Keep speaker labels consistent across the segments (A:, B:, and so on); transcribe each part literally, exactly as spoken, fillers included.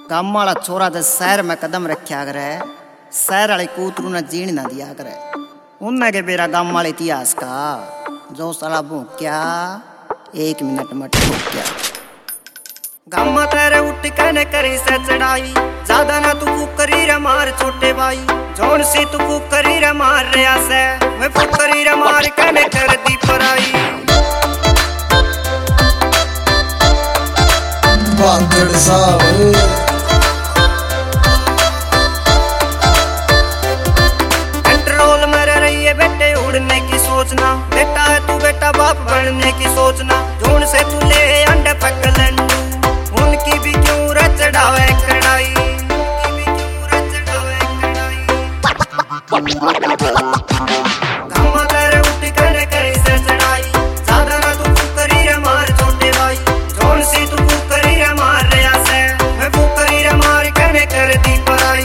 A: गाम वाला छोरा तो शहर में कदम रखा करे, शहर वाले कूतरू ने जीण ना दिया करे। उनने के बेरा गाम वाले इतिहास का जो साला भूक्या एक मिनट में ठोक्या। गाम तेरे उठ के न करी से चढ़ाई, ज्यादा ना तू फुकरी रे मार छोटे भाई। जोन सी तू फुकरी रे मार रहा से, मैं फुकरी रे मार के न कर दी पराई।
B: बांगड़ साहब
A: कंट्रोल में रह रही है बेटे, उड़ने की सोचना। बेटा है तू बेटा बाप बनने की सोचना। जोन से तू ले अंडे पक लंडू, उनकी भी क्यों रचड़ावे कड़ाई, उनकी भी क्यों रचड़ावे कड़ाई। गामा तेरे उठ कर करे से चढ़ाई, ज्यादा ना तू फुकरी रे मार छोटे भाई। जोन सी तू फुकरी रे मार रहा से, मैं फुकरी रे मार के कर दी पराई।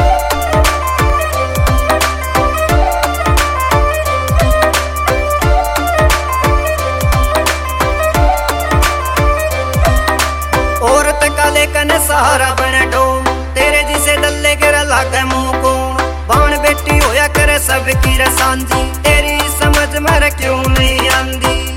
A: औरत का लेकन सहारा बने डो, तेरे जिसे दल्ले के लागे मुंह को। बाण बेटी होया करे सबकी रे सांझी, तेरी समझ में क्यों नहीं आंदी।